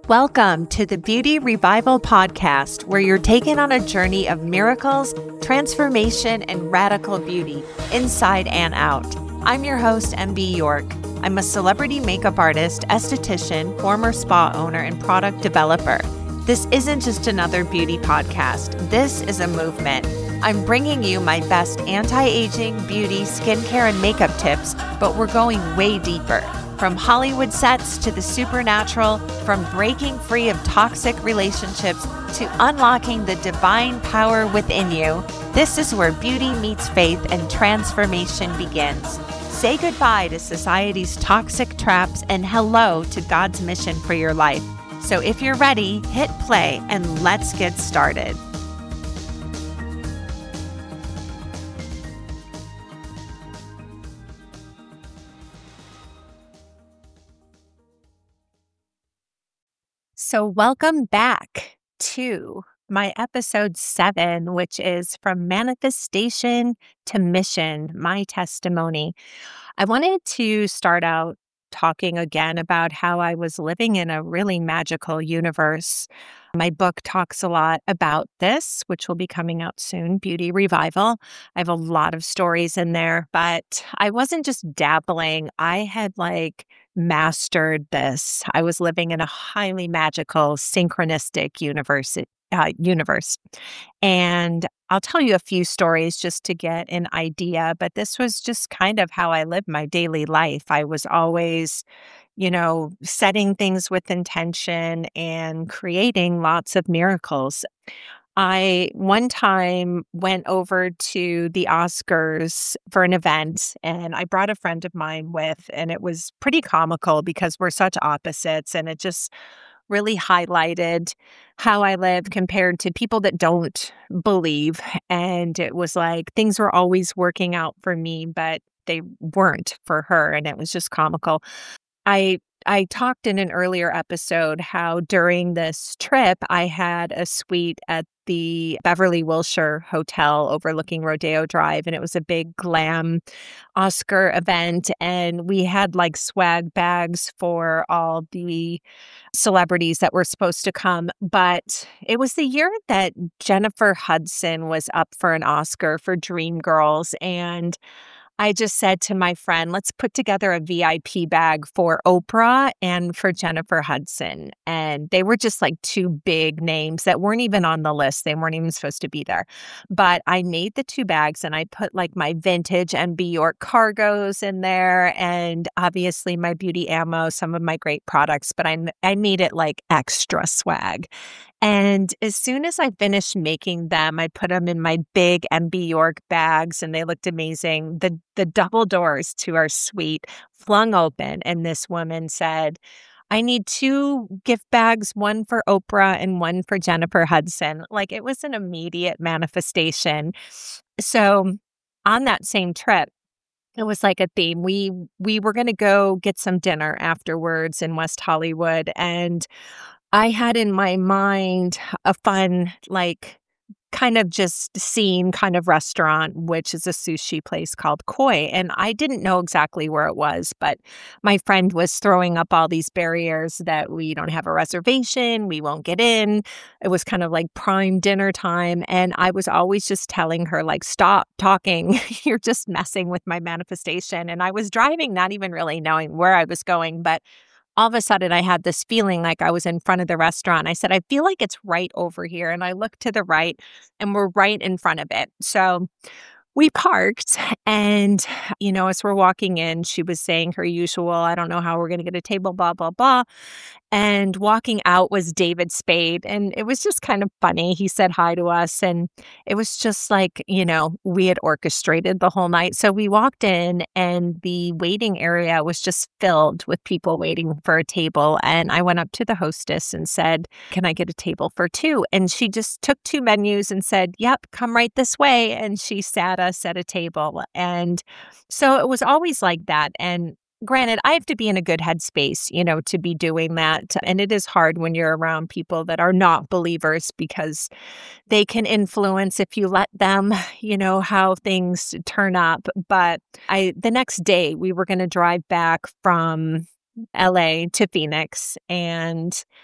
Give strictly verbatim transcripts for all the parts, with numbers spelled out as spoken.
Welcome to the Beauty Revival Podcast, where you're taken on a journey of miracles, transformation, and radical beauty, inside and out. I'm your host, M B York. I'm a celebrity makeup artist, esthetician, former spa owner, and product developer. This isn't just another beauty podcast. This is a movement. I'm bringing you my best anti-aging, beauty, skincare, and makeup tips, but we're going way deeper. From Hollywood sets to the supernatural, from breaking free of toxic relationships to unlocking the divine power within you, this is where beauty meets faith and transformation begins. Say goodbye to society's toxic traps and hello to God's mission for your life. So if you're ready, hit play and let's get started. So welcome back to my episode seven, which is From Manifestation to Mission, my testimony. I wanted to start out talking again about how I was living in a really magical universe. My book talks a lot about this, which will be coming out soon, Beauty Revival. I have a lot of stories in there, but I wasn't just dabbling. I had like mastered this. I was living in a highly magical, synchronistic universe. Uh, universe. And I'll tell you a few stories just to get an idea, but this was just kind of how I lived my daily life. I was always, you know, setting things with intention and creating lots of miracles. I one time went over to the Oscars for an event, and I brought a friend of mine with, and it was pretty comical because we're such opposites, and it just really highlighted how I live compared to people that don't believe. And it was like things were always working out for me, but they weren't for her. And it was just comical. I I talked in an earlier episode how during this trip, I had a suite at the Beverly Wilshire Hotel overlooking Rodeo Drive, and it was a big glam Oscar event, and we had like swag bags for all the celebrities that were supposed to come. But it was the year that Jennifer Hudson was up for an Oscar for Dreamgirls, and I just said to my friend, let's put together a V I P bag for Oprah and for Jennifer Hudson. And they were just like two big names that weren't even on the list. They weren't even supposed to be there. But I made the two bags and I put like my vintage M B York cargos in there and obviously my beauty ammo, some of my great products, but I, I made it like extra swag. And as soon as I finished making them, I put them in my big M B York bags and they looked amazing. The the double doors to our suite flung open and this woman said, I need two gift bags, one for Oprah and one for Jennifer Hudson. Like it was an immediate manifestation. So on that same trip, it was like a theme. We we were going to go get some dinner afterwards in West Hollywood, and I had in my mind a fun, like, kind of just scene kind of restaurant, which is a sushi place called Koi. And I didn't know exactly where it was, but my friend was throwing up all these barriers that we don't have a reservation, we won't get in. It was kind of like prime dinner time. And I was always just telling her, like, stop talking. You're just messing with my manifestation. And I was driving, not even really knowing where I was going, but all of a sudden I had this feeling like I was in front of the restaurant. I said, I feel like it's right over here. And I looked to the right and we're right in front of it. So we parked and, you know, as we're walking in, she was saying her usual, I don't know how we're going to get a table, blah, blah, blah. And walking out was David Spade. And it was just kind of funny. He said hi to us. And it was just like, you know, we had orchestrated the whole night. So we walked in and the waiting area was just filled with people waiting for a table. And I went up to the hostess and said, can I get a table for two? And she just took two menus and said, yep, come right this way. And she sat us at a table. And so it was always like that. And granted, I have to be in a good headspace, you know, to be doing that. And it is hard when you're around people that are not believers because they can influence if you let them, you know, how things turn up. But I, the next day we were going to drive back from L A to Phoenix, and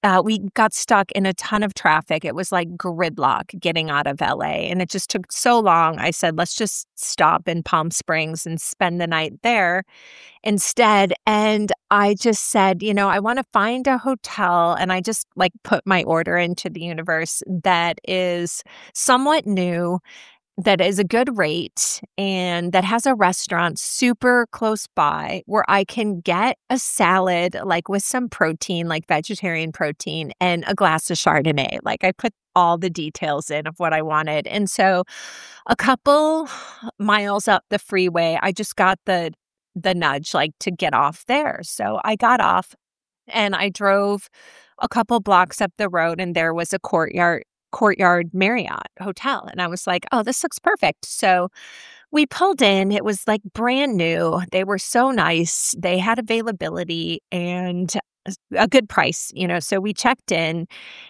uh, we got stuck in a ton of traffic. It was like gridlock getting out of L A, and it just took so long. I said, let's just stop in Palm Springs and spend the night there instead. And I just said, you know, I want to find a hotel. And I just like put my order into the universe that is somewhat new, that is a good rate, and that has a restaurant super close by where I can get a salad, like with some protein, like vegetarian protein, and a glass of Chardonnay. Like I put all the details in of what I wanted. And so a couple miles up the freeway, I just got the the nudge like to get off there. So I got off and I drove a couple blocks up the road, and there was a courtyard Courtyard Marriott hotel. And I was like, oh, this looks perfect. So we pulled in. It was like brand new. They were so nice. They had availability and a good price, you know. So we checked in,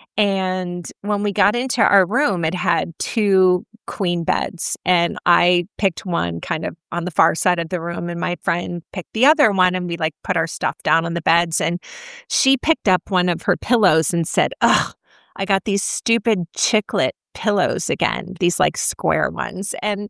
and when we got into our room, it had two queen beds, and I picked one kind of on the far side of the room, and my friend picked the other one, and we like put our stuff down on the beds, and she picked up one of her pillows and said, ugh, I got these stupid chiclet pillows again, these like square ones. And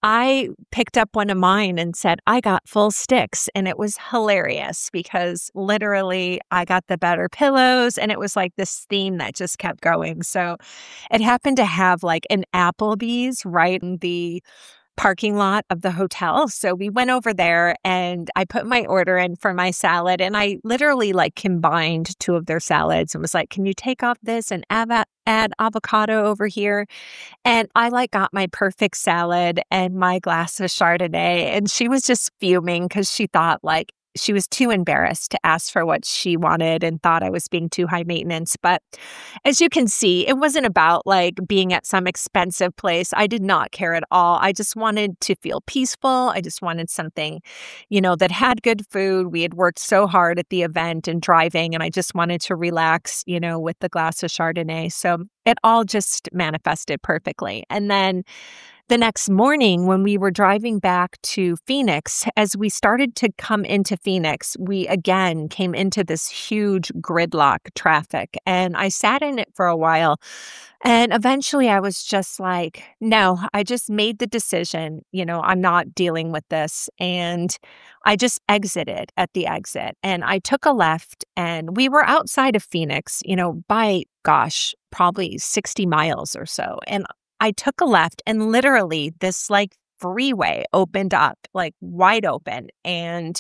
I picked up one of mine and said, I got full sticks. And it was hilarious because literally I got the better pillows, and it was like this theme that just kept going. So it happened to have like an Applebee's right in the parking lot of the hotel. So we went over there, and I put my order in for my salad, and I literally like combined two of their salads and was like, can you take off this and add, add avocado over here? And I like got my perfect salad and my glass of Chardonnay, and she was just fuming because she thought like she was too embarrassed to ask for what she wanted and thought I was being too high maintenance. But as you can see, it wasn't about like being at some expensive place. I did not care at all. I just wanted to feel peaceful. I just wanted something, you know, that had good food. We had worked so hard at the event and driving, and I just wanted to relax, you know, with the glass of Chardonnay. So it all just manifested perfectly. And then the next morning, when we were driving back to Phoenix, as we started to come into Phoenix, we again came into this huge gridlock traffic. And I sat in it for a while. And eventually I was just like, no, I just made the decision, you know, I'm not dealing with this. And I just exited at the exit, and I took a left, and we were outside of Phoenix, you know, by gosh, probably sixty miles or so. And I took a left, and literally this like freeway opened up, like wide open. And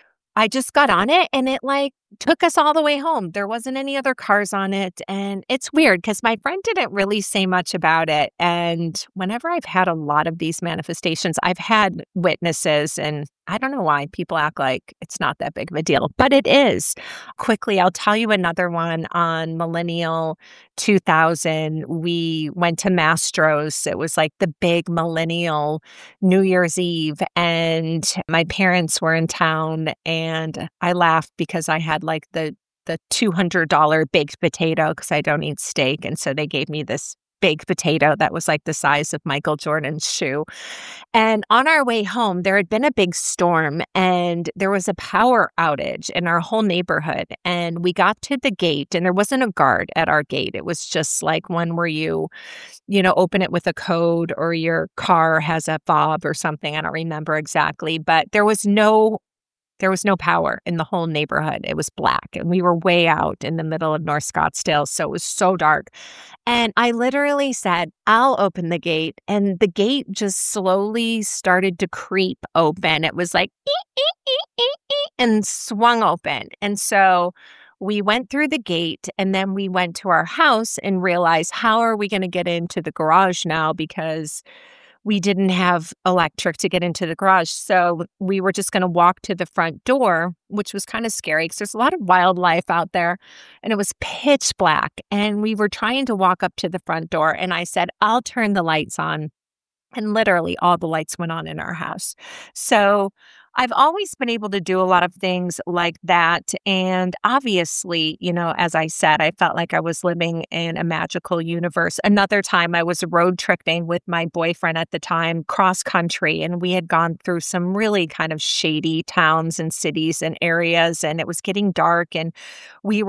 I just got on it, and it like took us all the way home. There wasn't any other cars on it. And it's weird because my friend didn't really say much about it. And whenever I've had a lot of these manifestations, I've had witnesses, and I don't know why people act like it's not that big of a deal, but it is. Quickly, I'll tell you another one on Millennial two thousand. We went to Mastro's. It was like the big millennial New Year's Eve, and my parents were in town, and I laughed because I had like the the two hundred dollars baked potato because I don't eat steak, and so they gave me this baked potato that was like the size of Michael Jordan's shoe. And on our way home, there had been a big storm, and there was a power outage in our whole neighborhood. And we got to the gate, and there wasn't a guard at our gate. It was just like one where you, you know, open it with a code, or your car has a fob or something. I don't remember exactly, but there was no There was no power in the whole neighborhood. It was black, and we were way out in the middle of North Scottsdale, so it was so dark. And I literally said, I'll open the gate, and the gate just slowly started to creep open. It was like, "Eek, eek, eek, eek, eek," and swung open. And so we went through the gate, and then we went to our house and realized, how are we going to get into the garage now? Because we didn't have electric to get into the garage. So we were just going to walk to the front door, which was kind of scary because there's a lot of wildlife out there, and it was pitch black. And we were trying to walk up to the front door, and I said, I'll turn the lights on. And literally all the lights went on in our house. So I've always been able to do a lot of things like that. And obviously, you know, as I said, I felt like I was living in a magical universe. Another time I was road tripping with my boyfriend at the time, cross country, and we had gone through some really kind of shady towns and cities and areas, and it was getting dark, and we were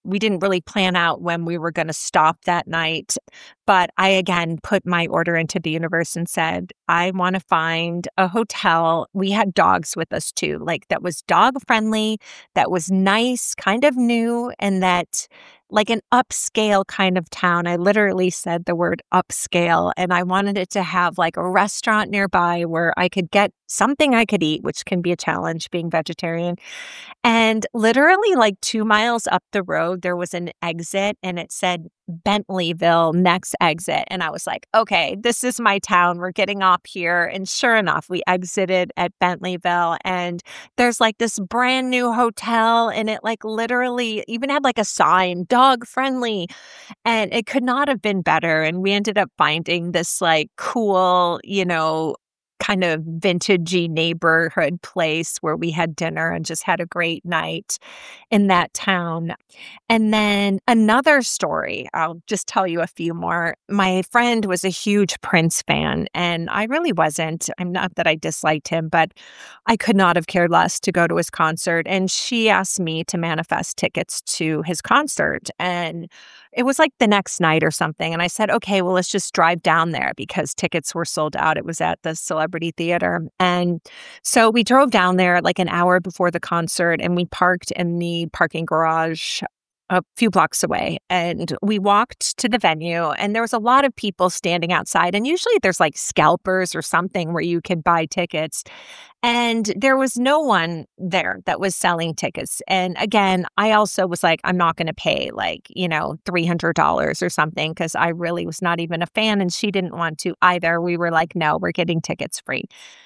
we didn't really plan out when we were going to stop that night. But I again put my order into the universe and said, I want to find a hotel. We had dogs with us too, like that was dog friendly, that was nice, kind of new, and that like an upscale kind of town. I literally said the word upscale, and I wanted it to have like a restaurant nearby where I could get something I could eat, which can be a challenge being vegetarian. And literally, like two miles up the road, there was an exit and it said Bentleyville, next exit. And I was like, okay, this is my town. We're getting off here. And sure enough, we exited at Bentleyville. And there's like this brand new hotel. And it like literally even had like a sign, dog friendly. And it could not have been better. And we ended up finding this like cool, you know, kind of vintagey neighborhood place where we had dinner and just had a great night in that town. And then another story, I'll just tell you a few more. My friend was a huge Prince fan, and I really wasn't. I'm not that I disliked him, but I could not have cared less to go to his concert. And she asked me to manifest tickets to his concert. And it was like the next night or something. And I said, okay, well, let's just drive down there because tickets were sold out. It was at the Celebrity Theater. And so we drove down there like an hour before the concert and we parked in the parking garage a few blocks away. And we walked to the venue and there was a lot of people standing outside. And usually there's like scalpers or something where you can buy tickets. And there was no one there that was selling tickets. And again, I also was like, I'm not going to pay like, you know, three hundred dollars or something because I really was not even a fan and she didn't want to either. We were like, no, we're getting tickets free.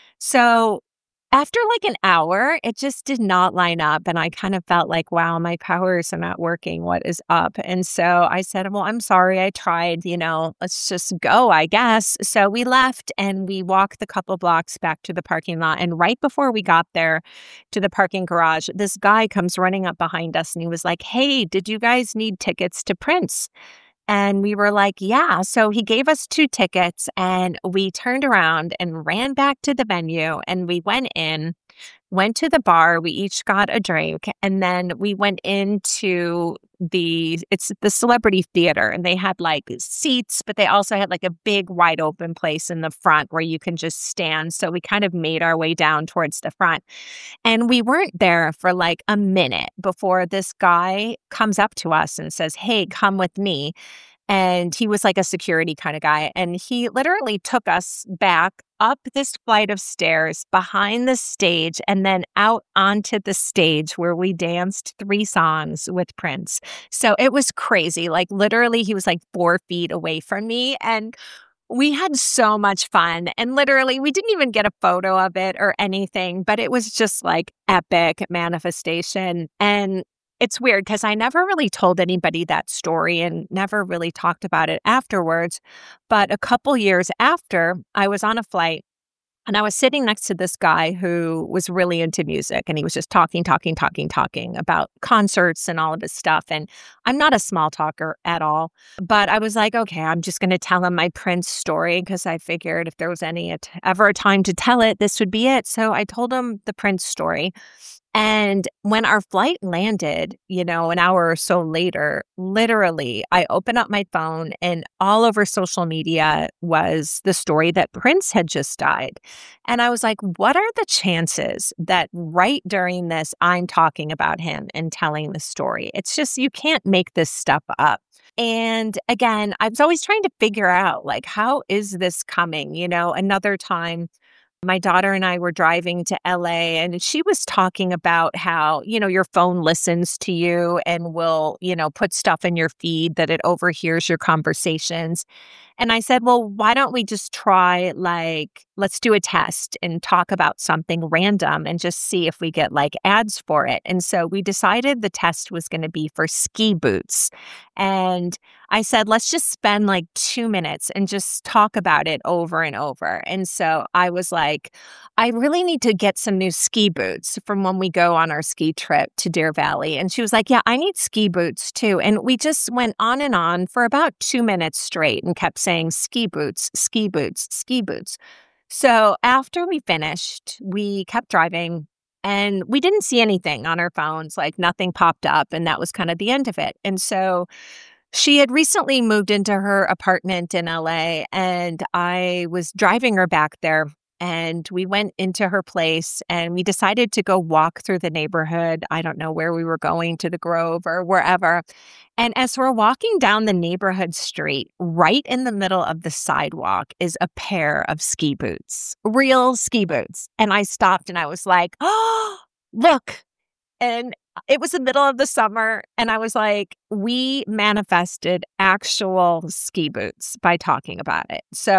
So after like an hour, it just did not line up. And I kind of felt like, wow, my powers are not working. What is up? And so I said, well, I'm sorry. I tried, you know, let's just go, I guess. So we left and we walked the couple blocks back to the parking lot. And right before we got there to the parking garage, this guy comes running up behind us and he was like, hey, did you guys need tickets to Prince? And we were like, yeah. So he gave us two tickets and we turned around and ran back to the venue and we went in, went to the bar. We each got a drink and then we went into the, it's the Celebrity Theater and they had like seats, but they also had like a big wide open place in the front where you can just stand. So we kind of made our way down towards the front. And we weren't there for like a minute before this guy comes up to us and says, hey, come with me. And he was like a security kind of guy. And he literally took us back up this flight of stairs behind the stage and then out onto the stage where we danced three songs with Prince. So it was crazy. Like literally, he was like four feet away from me. And we had so much fun. And literally, we didn't even get a photo of it or anything, but it was just like epic manifestation. And it's weird because I never really told anybody that story and never really talked about it afterwards. But a couple years after, I was on a flight and I was sitting next to this guy who was really into music and he was just talking, talking, talking, talking about concerts and all of this stuff. And I'm not a small talker at all, but I was like, okay, I'm just going to tell him my Prince story because I figured if there was any ever a time to tell it, this would be it. So I told him the Prince story. And when our flight landed, you know, an hour or so later, literally, I opened up my phone and all over social media was the story that Prince had just died. And I was like, what are the chances that right during this, I'm talking about him and telling the story? It's just, you can't make this stuff up. And again, I was always trying to figure out, like, how is this coming? You know, another time, my daughter and I were driving to L A and she was talking about how, you know, your phone listens to you and will, you know, put stuff in your feed that it overhears your conversations. And I said, well, why don't we just try like, let's do a test and talk about something random and just see if we get like ads for it. And so we decided the test was going to be for ski boots. And I said, let's just spend like two minutes and just talk about it over and over. And so I was like, I really need to get some new ski boots from when we go on our ski trip to Deer Valley. And she was like, yeah, I need ski boots too. And we just went on and on for about two minutes straight and kept saying ski boots, ski boots, ski boots. So after we finished, we kept driving. and we didn't see anything on our phones, like nothing popped up, and that was kind of the end of it. And so she had recently moved into her apartment in L A, and I was driving her back there. And we went into her place and we decided to go walk through the neighborhood. I don't know where we were going, to the Grove or wherever. And as we're walking down the neighborhood street, right in the middle of the sidewalk is a pair of ski boots, real ski boots. And I stopped and I was like, oh, look. And it was the middle of the summer. And I was like, we manifested actual ski boots by talking about it. So,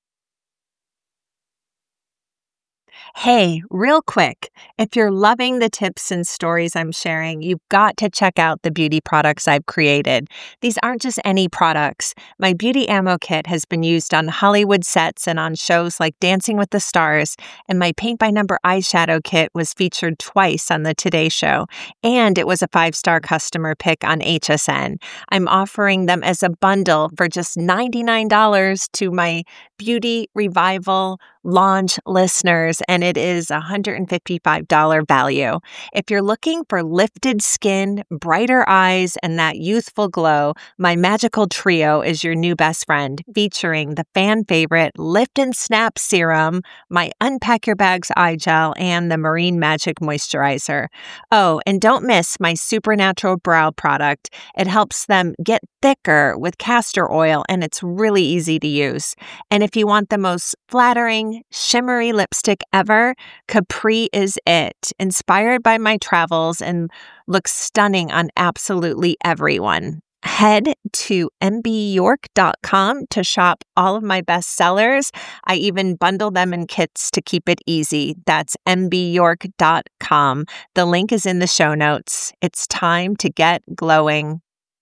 hey, real quick, if you're loving the tips and stories I'm sharing, you've got to check out the beauty products I've created. These aren't just any products. My beauty ammo kit has been used on Hollywood sets and on shows like Dancing with the Stars, and my paint by number eyeshadow kit was featured twice on the Today Show, and it was a five-star customer pick on H S N. I'm offering them as a bundle for just ninety-nine dollars to my Beauty Revival launch listeners, and it is a one hundred fifty-five dollars value. If you're looking for lifted skin, brighter eyes, and that youthful glow, my magical trio is your new best friend, featuring the fan favorite Lift and Snap Serum, my Unpack Your Bags eye gel, and the Marine Magic Moisturizer. Oh, and don't miss my Supernatural Brow product. It helps them get thicker with castor oil, and it's really easy to use. And if you want the most flattering, shimmery lipstick ever, Capri is it. Inspired by my travels and looks stunning on absolutely everyone. Head to m b york dot com to shop all of my best sellers. I even bundle them in kits to keep it easy. That's m b york dot com. The link is in the show notes. It's time to get glowing.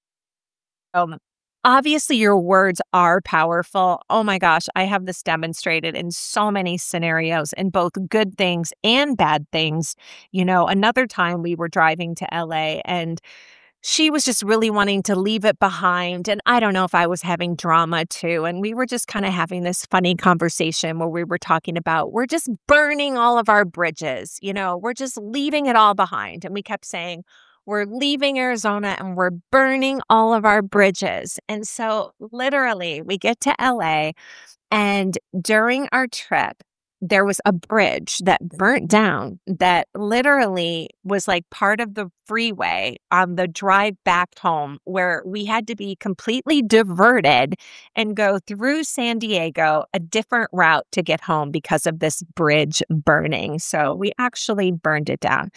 Um, Obviously, your words are powerful. Oh my gosh, I have this demonstrated in so many scenarios, in both good things and bad things. You know, another time we were driving to L A and she was just really wanting to leave it behind. And I don't know if I was having drama too. And we were just kind of having this funny conversation where we were talking about, we're just burning all of our bridges. You know, we're just leaving it all behind. And we kept saying, we're leaving Arizona and we're burning all of our bridges. And so literally we get to L A, and during our trip, there was a bridge that burnt down that literally was like part of the freeway on the drive back home, where we had to be completely diverted and go through San Diego, a different route to get home because of this bridge burning. So we actually burned it down.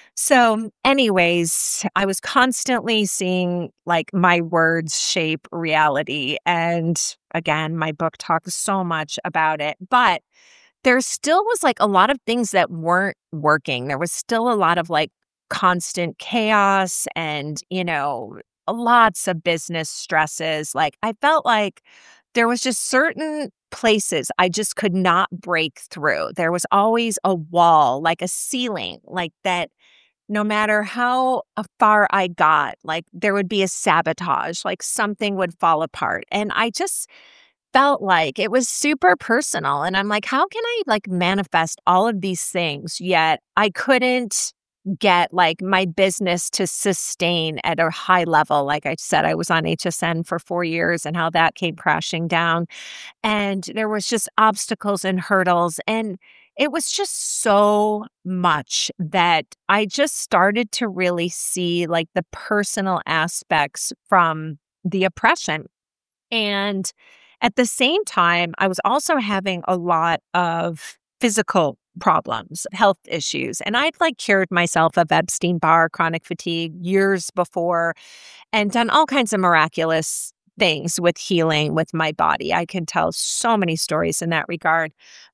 So anyways, I was constantly seeing like my words shape reality. And again, my book talks so much about it, but there still was like a lot of things that weren't working. There was still a lot of like constant chaos and, you know, lots of business stresses. Like I felt like there was just certain places I just could not break through. There was always a wall, like a ceiling, like that. No matter how uh, far I got, like there would be a sabotage, like something would fall apart. And I just felt like it was super personal. And I'm like, how can I like manifest all of these things? Yet I couldn't get like my business to sustain at a high level. Like I said, I was on H S N for four years and how that came crashing down. And there was just obstacles and hurdles. And it was just so much that I just started to really see like the personal aspects from the oppression. And at the same time, I was also having a lot of physical problems, health issues. And I'd like cured myself of Epstein-Barr chronic fatigue years before and done all kinds of miraculous things with healing with my body. I can tell so many stories in that regard.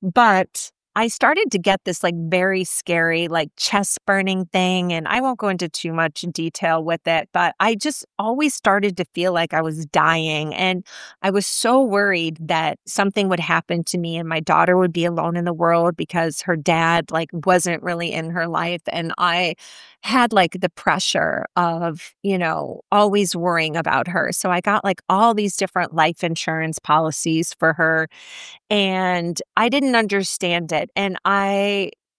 But I started to get this like very scary, like chest burning thing. And I won't go into too much detail with it, but I just always started to feel like I was dying. And I was so worried that something would happen to me and my daughter would be alone in the world because her dad like wasn't really in her life. And I had like the pressure of, you know, always worrying about her. So I got like all these different life insurance policies for her, and I didn't understand it. And I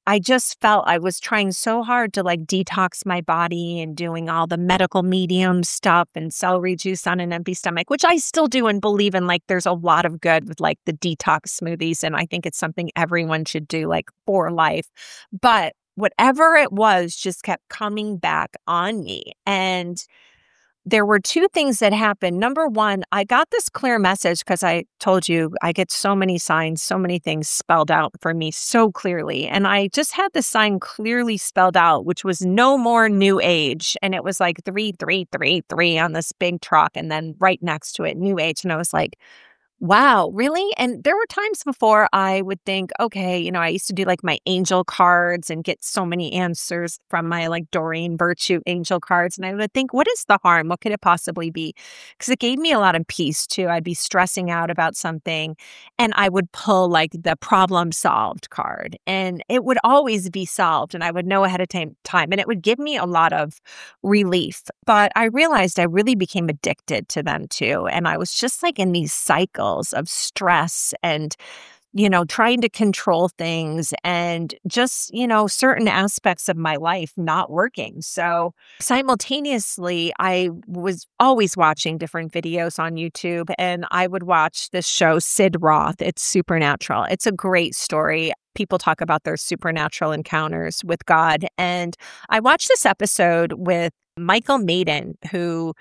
I just felt I was trying so hard to like detox my body and doing all the medical medium stuff and celery juice on an empty stomach, which I still do and believe in. Like there's a lot of good with like the detox smoothies. And I think it's something everyone should do like for life. But whatever it was just kept coming back on me. And there were two things that happened. Number one, I got this clear message because I told you I get so many signs, so many things spelled out for me so clearly. And I just had the sign clearly spelled out, which was no more new age. And it was like three, three, three, three on this big truck. And then right next to it, new age. And I was like, wow, really? And there were times before I would think, okay, you know, I used to do like my angel cards and get so many answers from my like Doreen Virtue angel cards. And I would think, what is the harm? What could it possibly be? Because it gave me a lot of peace too. I'd be stressing out about something and I would pull like the problem solved card and it would always be solved and I would know ahead of time, time and it would give me a lot of relief. But I realized I really became addicted to them too. And I was just like in these cycles of stress and, you know, trying to control things and just, you know, certain aspects of my life not working. So simultaneously, I was always watching different videos on YouTube and I would watch this show, Sid Roth. It's Supernatural. It's a great story. People talk about their supernatural encounters with God. And I watched this episode with Michael Maiden, who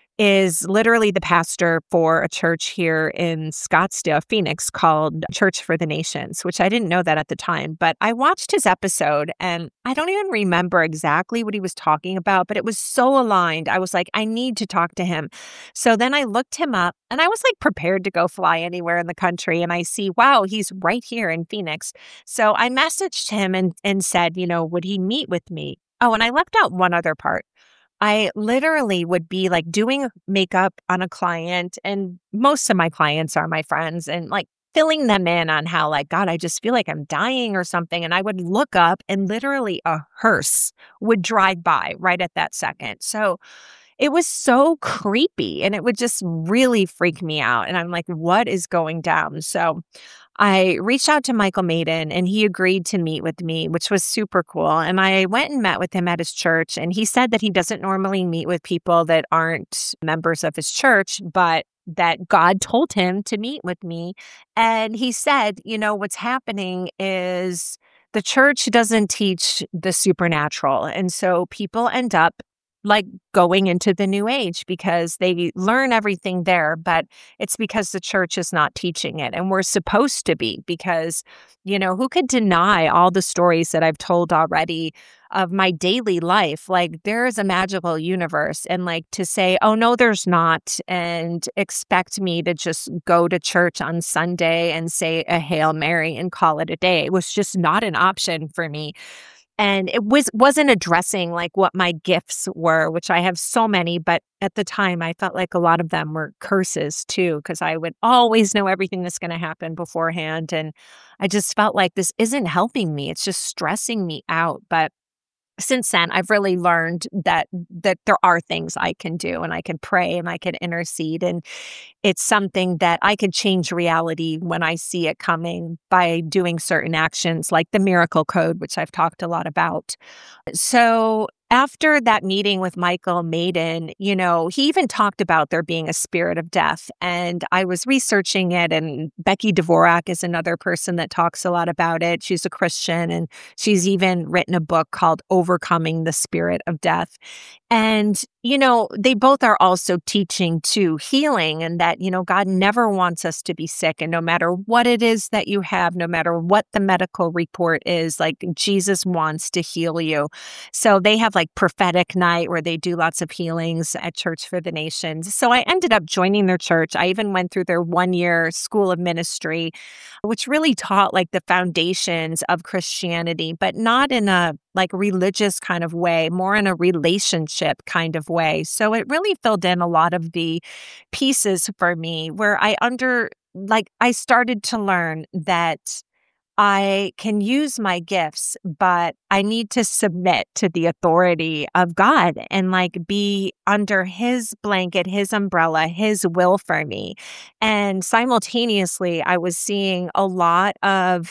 is literally the pastor for a church here in Scottsdale, Phoenix, called Church for the Nations, which I didn't know that at the time. But I watched his episode and I don't even remember exactly what he was talking about, but it was so aligned. I was like, I need to talk to him. So then I looked him up and I was like prepared to go fly anywhere in the country. And I see, wow, he's right here in Phoenix. So I messaged him and, and said, you know, would he meet with me? Oh, and I left out one other part. I literally would be like doing makeup on a client, and most of my clients are my friends, and like filling them in on how, like, God, I just feel like I'm dying or something. And I would look up and literally a hearse would drive by right at that second. So it was so creepy and it would just really freak me out. And I'm like, what is going down? So I reached out to Michael Maiden and he agreed to meet with me, which was super cool. And I went and met with him at his church. And he said that he doesn't normally meet with people that aren't members of his church, but that God told him to meet with me. And he said, you know, what's happening is the church doesn't teach the supernatural. And so people end up like going into the new age because they learn everything there, but it's because the church is not teaching it. And we're supposed to be because, you know, who could deny all the stories that I've told already of my daily life? Like there is a magical universe and like to say, oh, no, there's not, and expect me to just go to church on Sunday and say a Hail Mary and call it a day. It was just not an option for me. And it was, wasn't addressing like what my gifts were, which I have so many, but at the time I felt like a lot of them were curses too, because I would always know everything that's going to happen beforehand. And I just felt like this isn't helping me. It's just stressing me out. But since then, I've really learned that that there are things I can do and I can pray and I can intercede. And it's something that I can change reality when I see it coming by doing certain actions like the miracle code, which I've talked a lot about. So after that meeting with Michael Maiden, you know, he even talked about there being a spirit of death. And I was researching it, and Becky Dvorak is another person that talks a lot about it. She's a Christian, and she's even written a book called Overcoming the Spirit of Death. And, you know, they both are also teaching to healing and that, you know, God never wants us to be sick. And no matter what it is that you have, no matter what the medical report is, like Jesus wants to heal you. So they have like prophetic night where they do lots of healings at Church for the Nations. So I ended up joining their church. I even went through their one year school of ministry, which really taught like the foundations of Christianity, but not in a like religious kind of way, more in a relationship kind of way. So it really filled in a lot of the pieces for me where I under, like, I started to learn that I can use my gifts, but I need to submit to the authority of God and like be under his blanket, his umbrella, his will for me. And simultaneously, I was seeing a lot of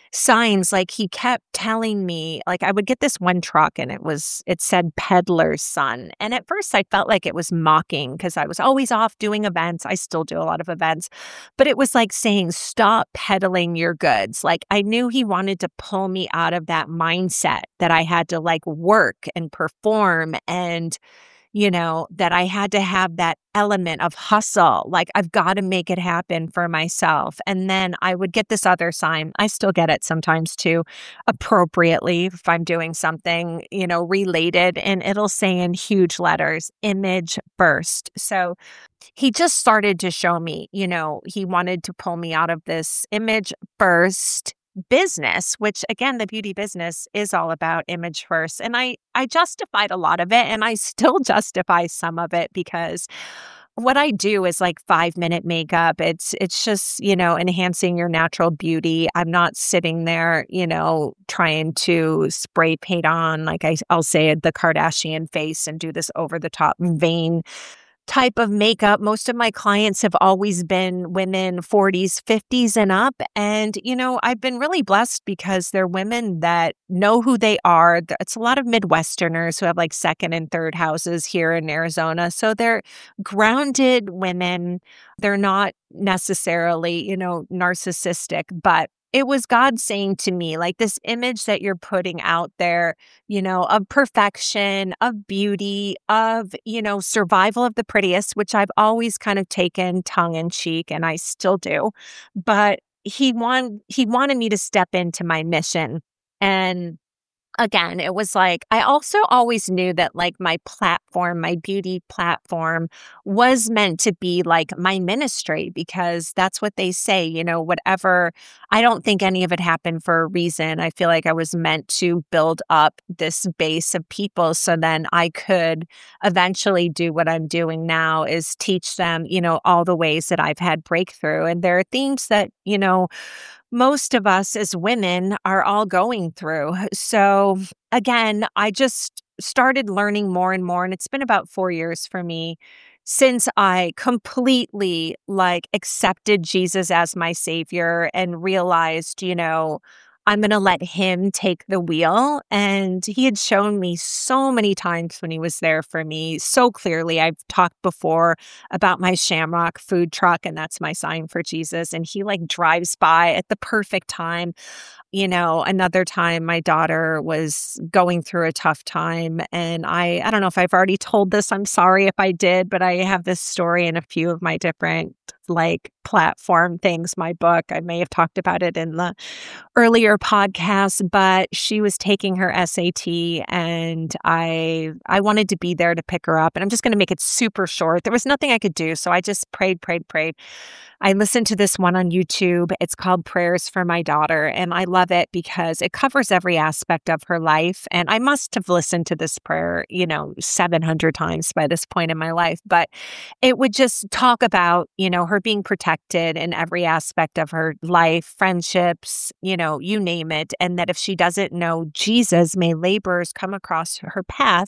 signs, like, he kept telling me like, I would get this one truck and it was it said peddler's son, and at first I felt like it was mocking because I was always off doing events. I still do a lot of events, but it was like saying, "Stop peddling your goods." Like, I knew he wanted to pull me out of that mindset that I had to, like, work and perform and you know, that I had to have that element of hustle. Like, I've got to make it happen for myself. And then I would get this other sign. I still get it sometimes too, appropriately, if I'm doing something, you know, related, and it'll say in huge letters, image first. So he just started to show me, you know, he wanted to pull me out of this image first business, which again, the beauty business is all about image first. And I I justified a lot of it and I still justify some of it because what I do is like five minute makeup. It's it's just, you know, enhancing your natural beauty. I'm not sitting there, you know, trying to spray paint on, like I, I'll say the Kardashian face and do this over the top vein type of makeup. Most of my clients have always been women forties, fifties and up. And, you know, I've been really blessed because they're women that know who they are. Th- It's a lot of Midwesterners who have like second and third houses here in Arizona. So they're grounded women. They're not necessarily, you know, narcissistic, but it was God saying to me, like, this image that you're putting out there, you know, of perfection, of beauty, of, you know, survival of the prettiest, which I've always kind of taken tongue in cheek and I still do. But he want he wanted me to step into my mission. And again, it was like, I also always knew that like my platform, my beauty platform was meant to be like my ministry because that's what they say, you know, whatever. I don't think any of it happened for a reason. I feel like I was meant to build up this base of people so then I could eventually do what I'm doing now is teach them, you know, all the ways that I've had breakthrough. And there are themes that, you know, most of us as women are all going through. So again, I just started learning more and more, and it's been about four years for me since I completely like accepted Jesus as my savior and realized, you know, I'm going to let him take the wheel. And he had shown me so many times when he was there for me so clearly. I've talked before about my Shamrock food truck, and that's my sign for Jesus. And he like drives by at the perfect time. You know, another time my daughter was going through a tough time and I I don't know if I've already told this. I'm sorry if I did, but I have this story in a few of my different like platform things, my book. I may have talked about it in the earlier podcast, but she was taking her S A T and I I wanted to be there to pick her up. And I'm just going to make it super short. There was nothing I could do, so I just prayed, prayed, prayed. I listened to this one on YouTube. It's called Prayers for My Daughter, and I love it because it covers every aspect of her life. And I must have listened to this prayer, you know, seven hundred times by this point in my life, but it would just talk about, you know, her being protected in every aspect of her life, friendships, you know, you name it. And that if she doesn't know Jesus, may laborers come across her path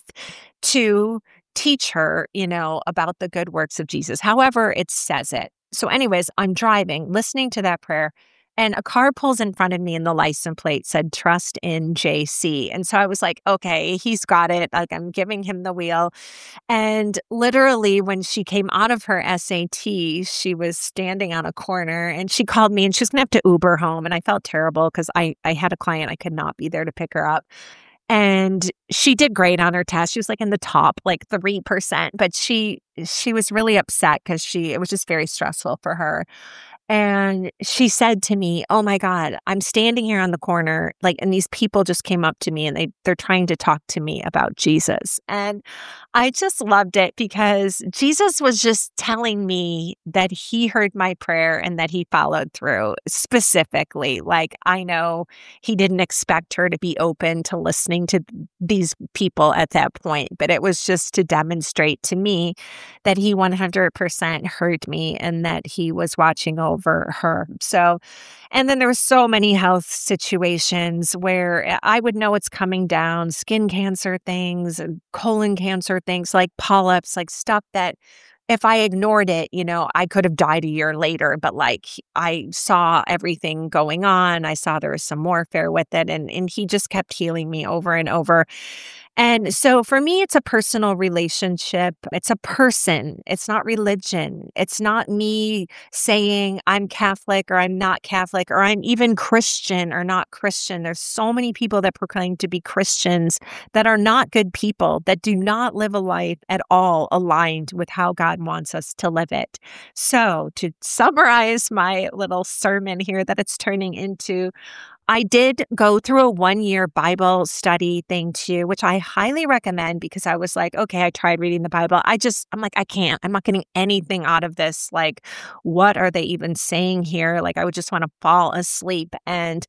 to teach her, you know, about the good works of Jesus, however it says it. So anyways, I'm driving, listening to that prayer, and a car pulls in front of me and the license plate said, "Trust in J C." And so I was like, okay, he's got it. Like I'm giving him the wheel. And literally when she came out of her S A T, she was standing on a corner and she called me and she was going to have to Uber home. And I felt terrible because I, I had a client. I could not be there to pick her up. And she did great on her test. She was like in the top, like three percent, but she she was really upset because she it was just very stressful for her. And she said to me, "Oh my God, I'm standing here on the corner, like, and these people just came up to me and they they're trying to talk to me about Jesus." And I just loved it because Jesus was just telling me that he heard my prayer and that he followed through specifically. Like, I know he didn't expect her to be open to listening to these people at that point, but it was just to demonstrate to me that he one hundred percent heard me and that he was watching over her. So, and then there were so many health situations where I would know it's coming down, skin cancer things, and colon cancer things, like polyps, like stuff that if I ignored it, you know, I could have died a year later, but like I saw everything going on. I saw there was some warfare with it and and he just kept healing me over and over. And so for me, it's a personal relationship. It's a person. It's not religion. It's not me saying I'm Catholic or I'm not Catholic or I'm even Christian or not Christian. There's so many people that proclaim to be Christians that are not good people, that do not live a life at all aligned with how God wants us to live it. So to summarize my little sermon here that it's turning into, I did go through a one-year Bible study thing too, which I highly recommend because I was like, okay, I tried reading the Bible. I just, I'm like, I can't. I'm not getting anything out of this. Like, what are they even saying here? Like, I would just want to fall asleep. And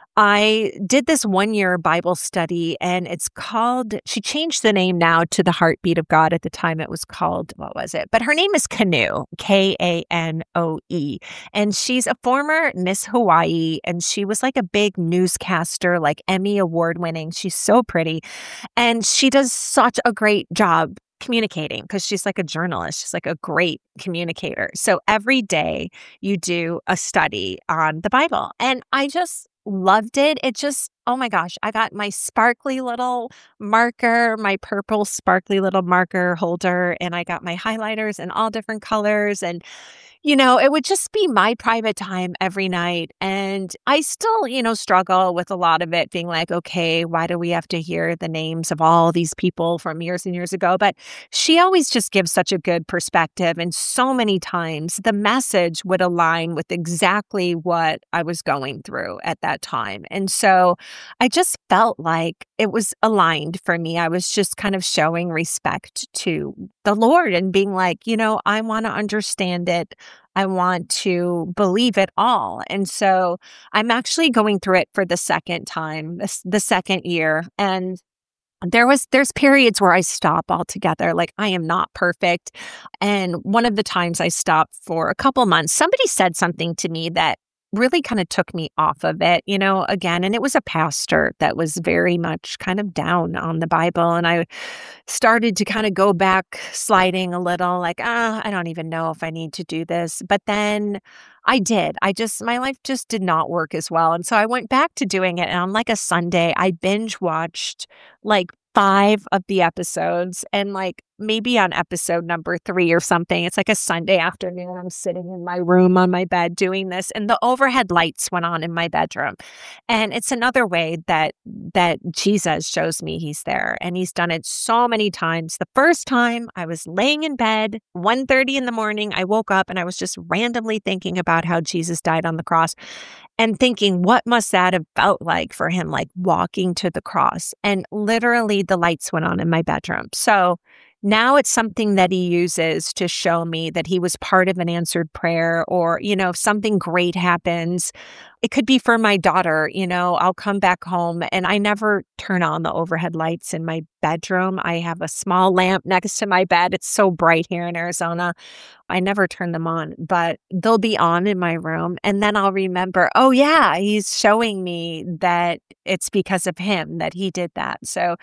I did this one year Bible study and it's called, she changed the name now to the Heartbeat of God. At the time it was called, what was it? But her name is Kanoe, K A N O E. And she's a former Miss Hawaii and she was like a big newscaster, like Emmy award winning. She's so pretty. And she does such a great job communicating because she's like a journalist. She's like a great communicator. So every day you do a study on the Bible. And I just loved it. It just, oh my gosh, I got my sparkly little marker, my purple sparkly little marker holder, and I got my highlighters in all different colors. And you know, it would just be my private time every night. And I still, you know, struggle with a lot of it being like, okay, why do we have to hear the names of all these people from years and years ago? But she always just gives such a good perspective. And so many times the message would align with exactly what I was going through at that time. And so I just felt like it was aligned for me. I was just kind of showing respect to the Lord and being like, you know, I want to understand it. I want to believe it all. And so I'm actually going through it for the second time, this, the second year. And there was, there's periods where I stop altogether. Like I am not perfect. And one of the times I stopped for a couple months, somebody said something to me that really kind of took me off of it, you know, again. And it was a pastor that was very much kind of down on the Bible. And I started to kind of go back sliding a little, like, ah, I don't even know if I need to do this. But then I did. I just, my life just did not work as well. And so I went back to doing it. And on like a Sunday, I binge watched like five of the episodes and like maybe on episode number three or something. It's like a Sunday afternoon. I'm sitting in my room on my bed doing this and the overhead lights went on in my bedroom. And it's another way that that Jesus shows me he's there. And he's done it so many times. The first time I was laying in bed, one thirty in the morning, I woke up and I was just randomly thinking about how Jesus died on the cross and thinking, what must that have felt like for him, like walking to the cross? And literally the lights went on in my bedroom. So now it's something that he uses to show me that he was part of an answered prayer or, you know, if something great happens, it could be for my daughter, you know, I'll come back home and I never turn on the overhead lights in my bedroom. I have a small lamp next to my bed. It's so bright here in Arizona. I never turn them on, but they'll be on in my room. And then I'll remember, oh yeah, he's showing me that it's because of him that he did that. So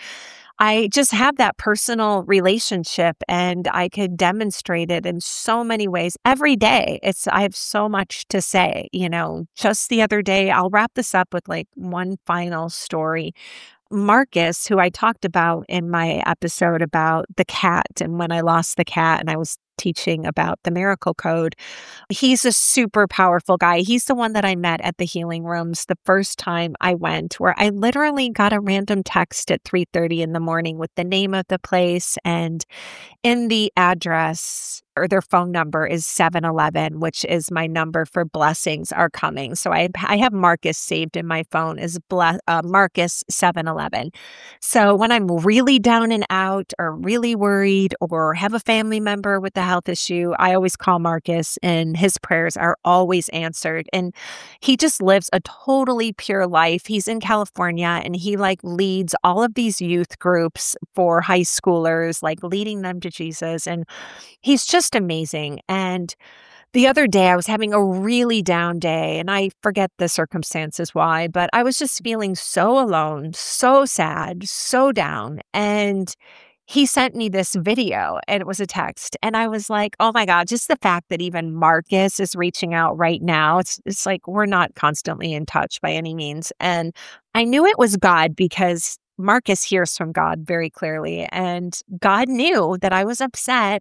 I just have that personal relationship and I could demonstrate it in so many ways every day. It's, I have so much to say, you know, just the other day, I'll wrap this up with like one final story. Marcus, who I talked about in my episode about the cat and when I lost the cat and I was teaching about the miracle code, he's a super powerful guy. He's the one that I met at the healing rooms the first time I went, where I literally got a random text at three thirty in the morning with the name of the place and in the address or their phone number is seven eleven, which is my number for blessings are coming. So I I have Marcus saved in my phone as ble- uh, Marcus seven eleven. So when I'm really down and out or really worried or have a family member with a health issue, I always call Marcus and his prayers are always answered. And he just lives a totally pure life. He's in California and he like leads all of these youth groups for high schoolers, like leading them to Jesus. And he's just amazing. And the other day I was having a really down day and I forget the circumstances why, but I was just feeling so alone, so sad, so down. And he sent me this video and it was a text. And I was like, oh my God, just the fact that even Marcus is reaching out right now. It's it's like we're not constantly in touch by any means. And I knew it was God because Marcus hears from God very clearly. And God knew that I was upset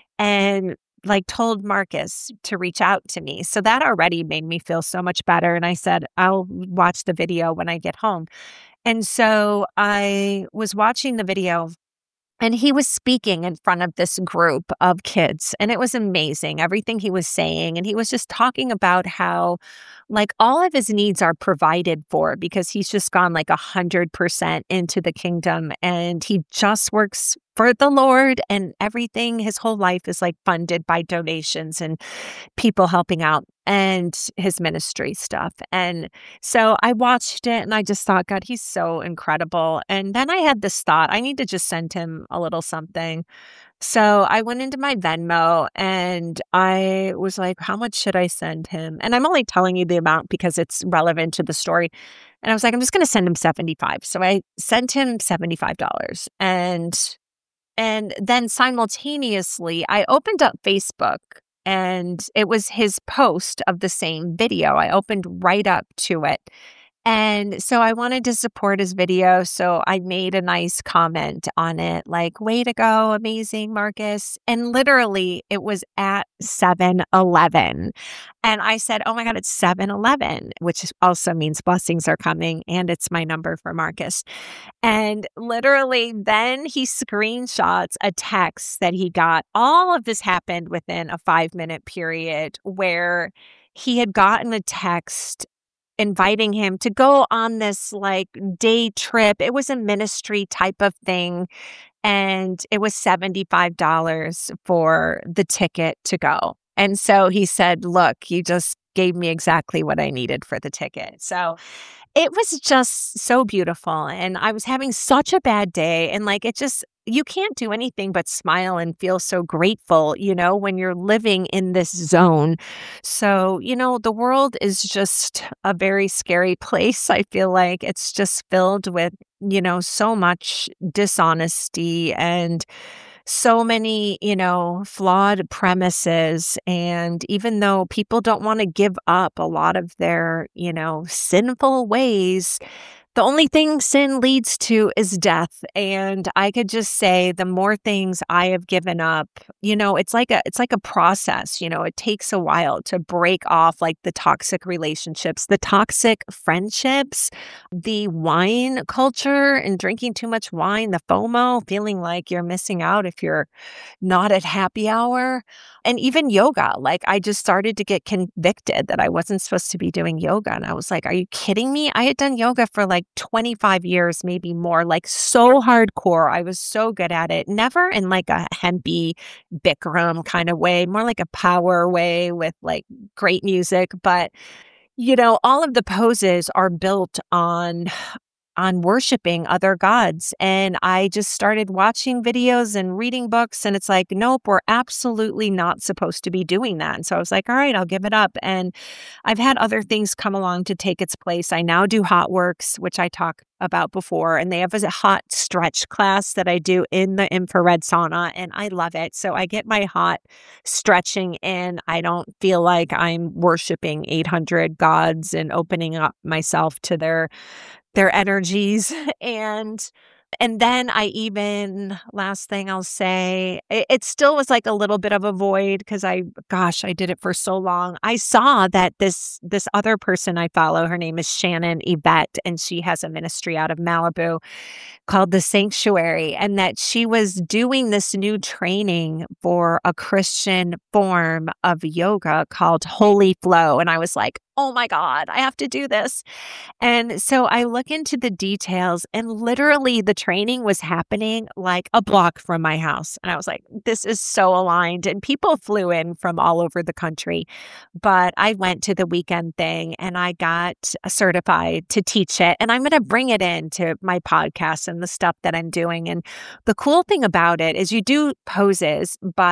and like told Marcus to reach out to me. So that already made me feel so much better. And I said, I'll watch the video when I get home. And so I was watching the video and he was speaking in front of this group of kids, and it was amazing, everything he was saying. And he was just talking about how, like, all of his needs are provided for because he's just gone like a hundred percent into the kingdom, and he just works for the Lord, and everything, his whole life is like funded by donations and people helping out and his ministry stuff. And so I watched it and I just thought, God, he's so incredible. And then I had this thought, I need to just send him a little something. So I went into my Venmo and I was like, how much should I send him? And I'm only telling you the amount because it's relevant to the story. And I was like, I'm just going to send him seventy-five. So I sent him seventy-five dollars. And and then simultaneously, I opened up Facebook and it was his post of the same video. I opened right up to it. And so I wanted to support his video. So I made a nice comment on it, like, way to go, amazing, Marcus. And literally it was at seven eleven. And I said, oh my God, it's seven eleven, which also means blessings are coming. And it's my number for Marcus. And literally then he screenshots a text that he got. All of this happened within a five minute period where he had gotten a text inviting him to go on this like day trip. It was a ministry type of thing. And it was seventy-five dollars for the ticket to go. And so he said, look, you just gave me exactly what I needed for the ticket. So it was just so beautiful. And I was having such a bad day. And like, it just, you can't do anything but smile and feel so grateful, you know, when you're living in this zone. So, you know, the world is just a very scary place. I feel like it's just filled with, you know, so much dishonesty and so many, you know, flawed premises. And even though people don't want to give up a lot of their, you know, sinful ways, the only thing sin leads to is death. And I could just say the more things I have given up, you know, it's like a it's like a process, you know, it takes a while to break off like the toxic relationships, the toxic friendships, the wine culture and drinking too much wine, the FOMO, feeling like you're missing out if you're not at happy hour. And even yoga, like I just started to get convicted that I wasn't supposed to be doing yoga. And I was like, are you kidding me? I had done yoga for like twenty-five years, maybe more, like so hardcore. I was so good at it. Never in like a hempy Bikram kind of way, more like a power way with like great music. But, you know, all of the poses are built on on worshiping other gods. And I just started watching videos and reading books. And it's like, nope, we're absolutely not supposed to be doing that. And so I was like, all right, I'll give it up. And I've had other things come along to take its place. I now do Hot Works, which I talked about before. And they have a hot stretch class that I do in the infrared sauna. And I love it. So I get my hot stretching in. I don't feel like I'm worshiping eight hundred gods and opening up myself to their their energies. And and then I even, last thing I'll say, it, it still was like a little bit of a void because I, gosh, I did it for so long. I saw that this this other person I follow, her name is Shannon Yvette, and she has a ministry out of Malibu called The Sanctuary, and that she was doing this new training for a Christian form of yoga called Holy Flow. And I was like, oh my God, I have to do this. And so I look into the details, and literally the training was happening like a block from my house. And I was like, this is so aligned. And people flew in from all over the country. But I went to the weekend thing and I got certified to teach it. And I'm going to bring it into my podcast and the stuff that I'm doing. And the cool thing about it is you do poses, but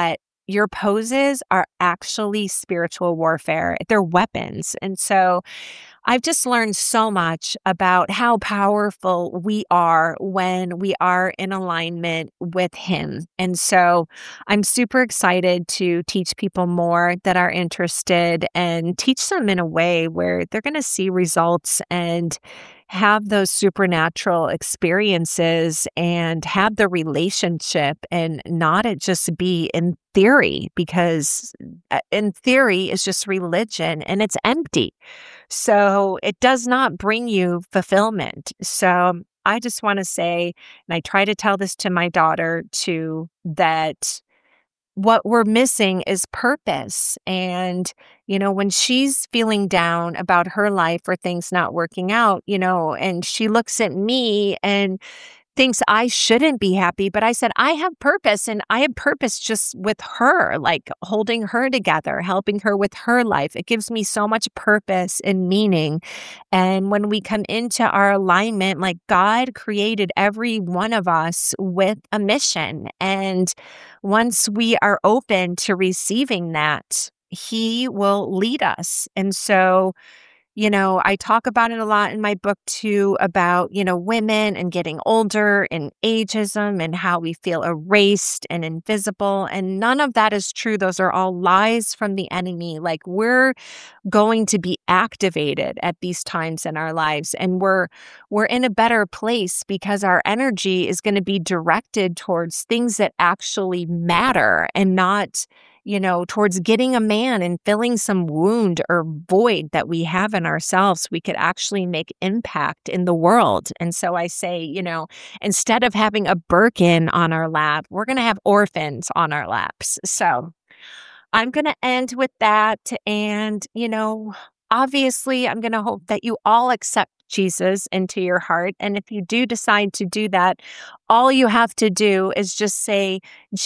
your poses are actually spiritual warfare. They're weapons. And so I've just learned so much about how powerful we are when we are in alignment with Him. And so I'm super excited to teach people more that are interested and teach them in a way where they're going to see results and have those supernatural experiences and have the relationship and not it just be in theory, because uh, in theory is just religion and it's empty. So it does not bring you fulfillment. So I just want to say, and I try to tell this to my daughter too, that what we're missing is purpose. And, you know, when she's feeling down about her life or things not working out, you know, and she looks at me and thinks I shouldn't be happy, but I said, I have purpose, and I have purpose just with her, like holding her together, helping her with her life. It gives me so much purpose and meaning. And when we come into our alignment, like God created every one of us with a mission. And once we are open to receiving that, He will lead us. And so, you know, I talk about it a lot in my book too, about, you know, women and getting older and ageism and how we feel erased and invisible. And none of that is true. Those are all lies from the enemy. Like, we're going to be activated at these times in our lives, and we're we're in a better place because our energy is going to be directed towards things that actually matter, and not, you know, towards getting a man and filling some wound or void that we have in ourselves. We could actually make impact in the world. And so I say, you know, instead of having a Birkin on our lap, we're going to have orphans on our laps. So I'm going to end with that. And, you know, obviously, I'm going to hope that you all accept Jesus into your heart. And if you do decide to do that, all you have to do is just say,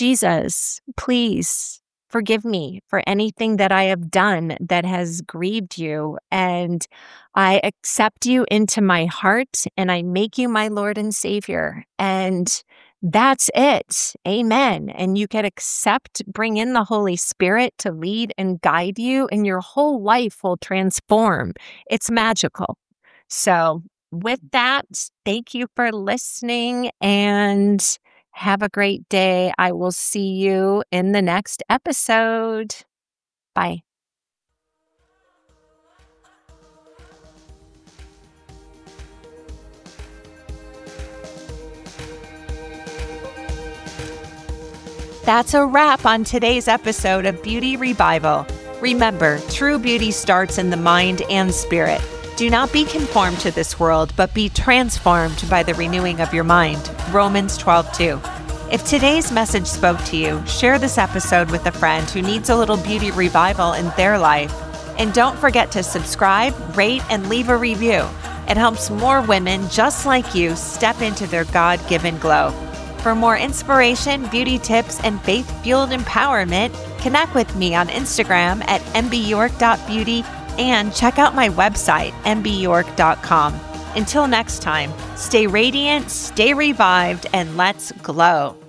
Jesus, please forgive me for anything that I have done that has grieved you. And I accept you into my heart, and I make you my Lord and Savior. And that's it. Amen. And you can accept, bring in the Holy Spirit to lead and guide you, and your whole life will transform. It's magical. So with that, thank you for listening, and have a great day. I will see you in the next episode. Bye. That's a wrap on today's episode of Beauty Revival. Remember, true beauty starts in the mind and spirit. Do not be conformed to this world, but be transformed by the renewing of your mind. Romans twelve two. If today's message spoke to you, share this episode with a friend who needs a little beauty revival in their life. And don't forget to subscribe, rate, and leave a review. It helps more women just like you step into their God-given glow. For more inspiration, beauty tips, and faith-fueled empowerment, connect with me on Instagram at m b york dot beauty and check out my website, m b york dot com. Until next time, stay radiant, stay revived, and let's glow.